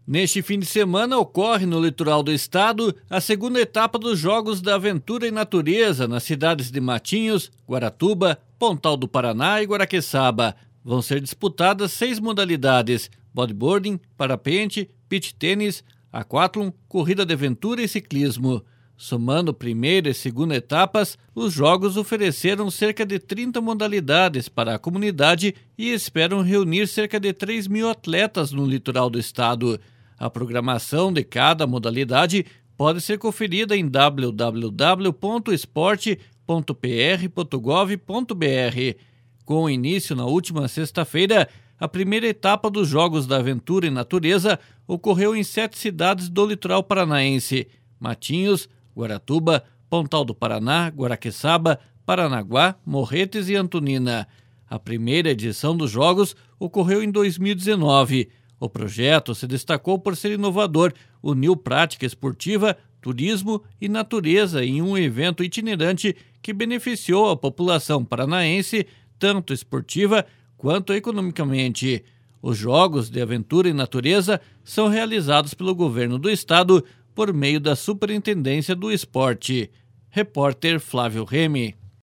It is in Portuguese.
Neste fim de semana ocorre no litoral do estado a segunda etapa dos Jogos da Aventura e Natureza nas cidades de Matinhos, Guaratuba, Pontal do Paraná e Guaraqueçaba. Vão ser disputadas 6 modalidades: bodyboarding, parapente, beach tênis, aquatlon, corrida de aventura e ciclismo. Somando primeira e segunda etapas, os Jogos ofereceram cerca de 30 modalidades para a comunidade e esperam reunir cerca de 3 mil atletas no litoral do estado. A programação de cada modalidade pode ser conferida em www.esporte.pr.gov.br. Com início na última sexta-feira, a primeira etapa dos Jogos da Aventura e Natureza ocorreu em 7 cidades do litoral paranaense: Matinhos, Guaratuba, Pontal do Paraná, Guaraqueçaba, Paranaguá, Morretes e Antonina. A primeira edição dos Jogos ocorreu em 2019. O projeto se destacou por ser inovador, uniu prática esportiva, turismo e natureza em um evento itinerante que beneficiou a população paranaense, tanto esportiva quanto economicamente. Os Jogos de Aventura e Natureza são realizados pelo governo do estado por meio da Superintendência do Esporte. Repórter Flávio Remy.